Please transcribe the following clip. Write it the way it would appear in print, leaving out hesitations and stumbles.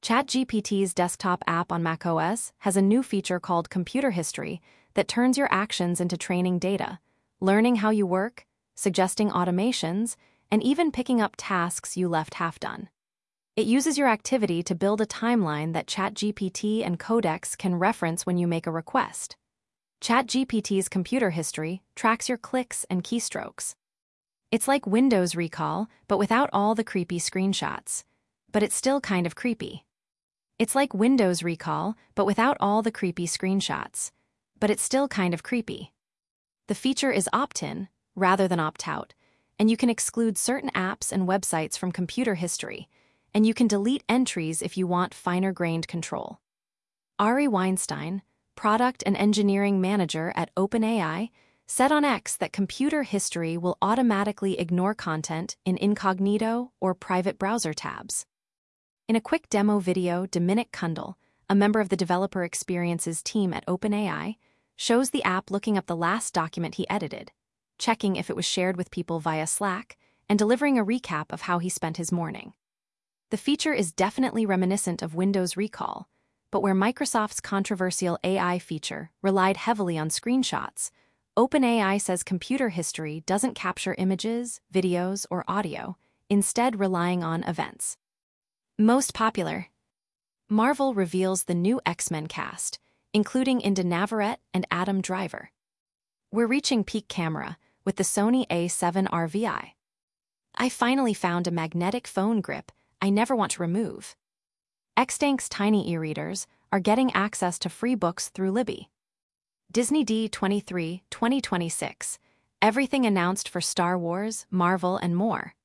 ChatGPT's desktop app on macOS has a new feature called Computer History that turns your actions into training data, learning how you work, suggesting automations, and even picking up tasks you left half done. It uses your activity to build a timeline that ChatGPT and Codex can reference when you make a request. ChatGPT's Computer History tracks your clicks and keystrokes. It's like Windows Recall, but without all the creepy screenshots. But it's still kind of creepy. It's like Windows Recall, but without all the creepy screenshots. But it's still kind of creepy. The feature is opt-in, rather than opt-out, and you can exclude certain apps and websites from Computer History, and you can delete entries if you want finer-grained control. Ari Weinstein, product and engineering manager at OpenAI, said on X that Computer History will automatically ignore content in incognito or private browser tabs. In a quick demo video, Dominic Kundal, a member of the Developer Experiences team at OpenAI, shows the app looking up the last document he edited, checking if it was shared with people via Slack, and delivering a recap of how he spent his morning. The feature is definitely reminiscent of Windows Recall, but where Microsoft's controversial AI feature relied heavily on screenshots, OpenAI says Computer History doesn't capture images, videos, or audio, instead relying on events. Most popular. Marvel reveals the new X-Men cast, including Inda Navarrete and Adam Driver. We're reaching peak camera with the Sony A7R VI. I finally found a magnetic phone grip I never want to remove. Xtank's tiny e-readers are getting access to free books through Libby. Disney D23 2026. Everything announced for Star Wars, Marvel, and more.